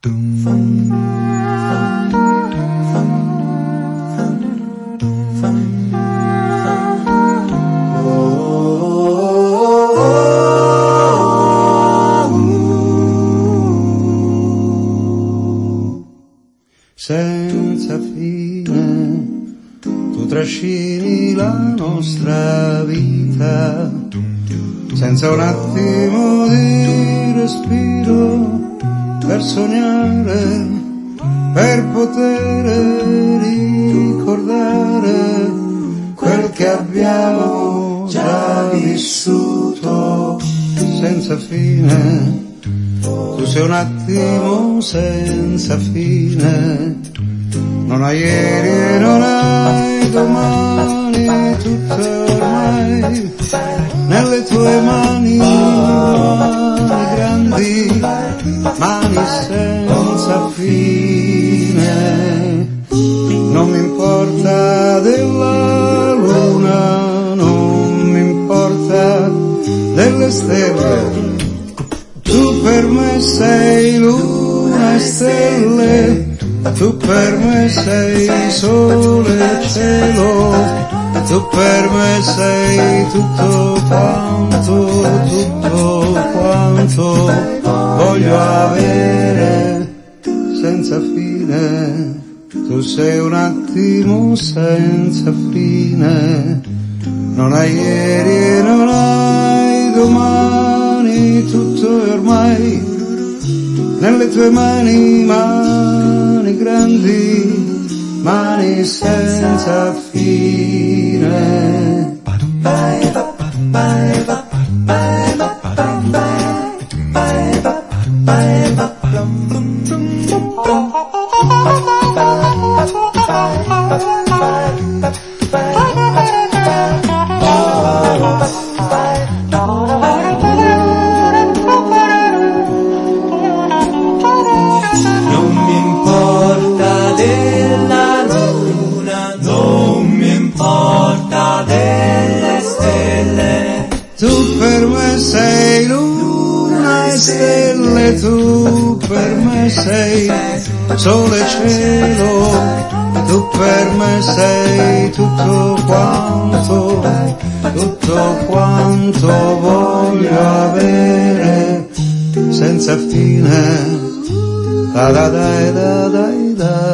Senza fine tu trascini la nostra vita, senza un attimo di respiro, per sognare, per poter ricordare quel che abbiamo già vissuto. Senza fine tu sei un attimo senza fine, non hai ieri e non hai domani, tutto ormai nelle tue mani, grandi mani senza fine. Non mi importa della luna, non mi importa delle stelle, tu per me sei luna e stelle, tu per me sei sole e cielo, tu per me sei tutto quanto voglio avere senza fine. Tu sei un attimo senza fine, non hai ieri e non hai domani, tutto è ormai nelle tue mani, mani grandi, mani senza fine. Tu per me sei luna e stelle, tu per me sei sole e cielo, tu per me sei tutto quanto voglio avere senza fine. Da da da da da da.